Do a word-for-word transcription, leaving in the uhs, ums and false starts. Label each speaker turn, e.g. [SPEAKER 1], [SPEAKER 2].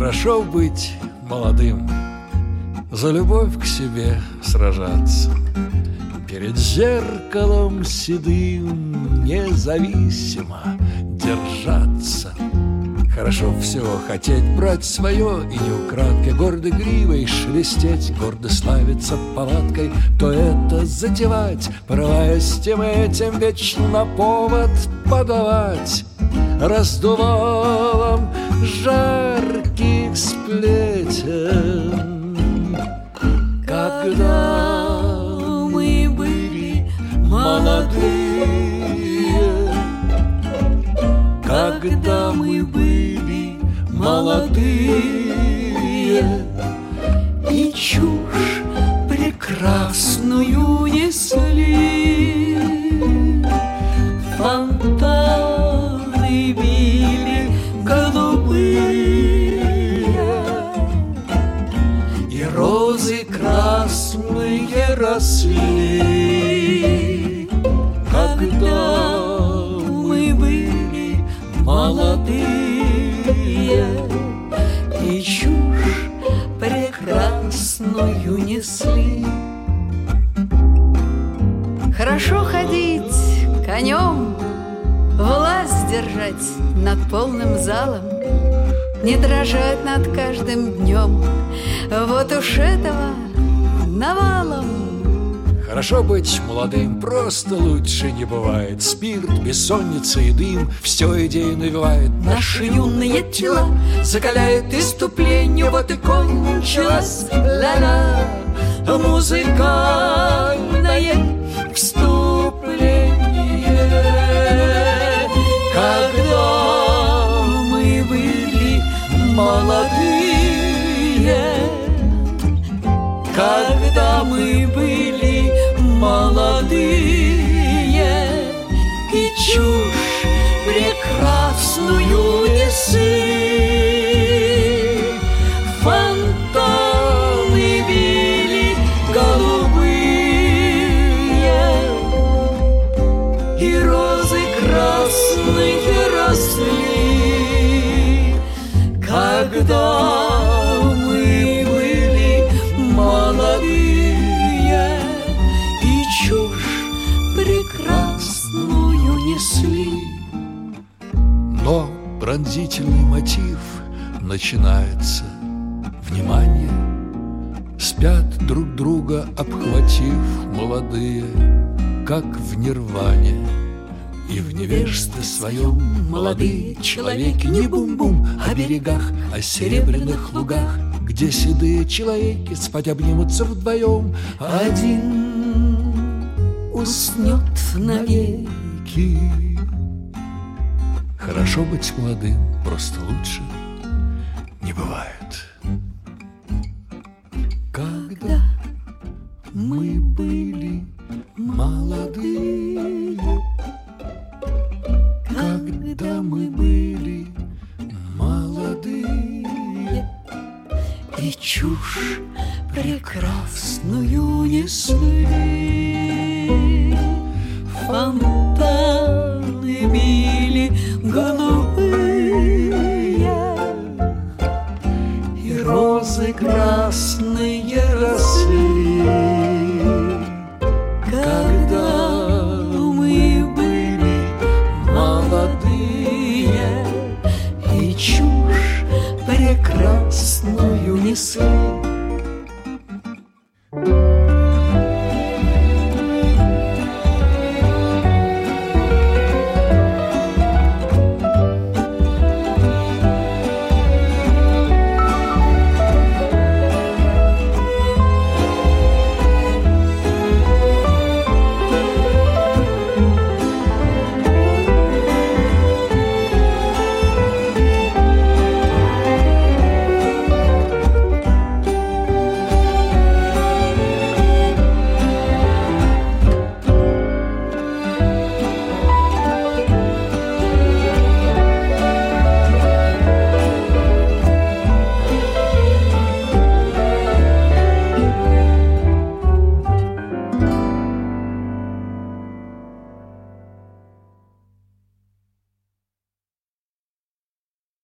[SPEAKER 1] Хорошо быть молодым, за любовь к себе сражаться, перед зеркалом седым независимо держаться. Хорошо всего хотеть, брать свое и не украдкой, гордой гривой шелестеть, гордо славиться палаткой, то это затевать, порываясь тем этим вечно повод подавать раздувалом жарких сплетен. Когда мы были молодые, когда мы были молодые, и чушь прекрасную несли, фонтаны били голубые, и розы красные росли. Когда мы были молодые, и чушь прекрасную несли.
[SPEAKER 2] Хорошо ходить конем, власть держать над полным залом, не дрожать над каждым днем, вот уж этого навалом.
[SPEAKER 1] Хорошо быть молодым, просто лучше не бывает. Спирт, бессонница и дым все идеи навевает.
[SPEAKER 2] Наши юные тела закаляет иступление, вот и кончилась ля-ля музыкальное вступление. Когда мы были молодые, когда мы были молодые, и чушь прекрасную несли, фонтаны били голубые, и розы красные росли. Когда мы были молодые, и чушь прекрасную несли.
[SPEAKER 1] Но пронзительный мотив начинается. Внимание! Спят друг друга обхватив молодые, как в нирване. И в невежестве своем молодые человеки не бум-бум о берегах, о серебряных лугах, где седые человеки спать обнимутся вдвоем. Один уснет навеки. Хорошо быть молодым, просто лучше не бывает. Когда мы были молодые, когда мы были молодые,
[SPEAKER 2] и чушь прекрасная